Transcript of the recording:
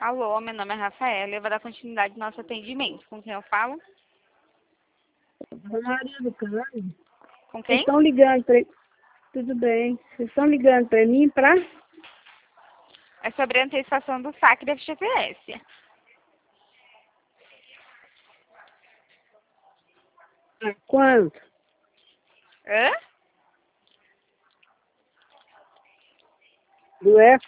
Alô, meu nome é Rafaela e eu vou dar continuidade ao nosso atendimento. Com quem eu falo? Maria do Carmo. Com Vocês quem? estão ligando para... Tudo bem. Vocês estão ligando para mim para... É sobre a antecipação do saque da FGTS. Quanto? Hã? Do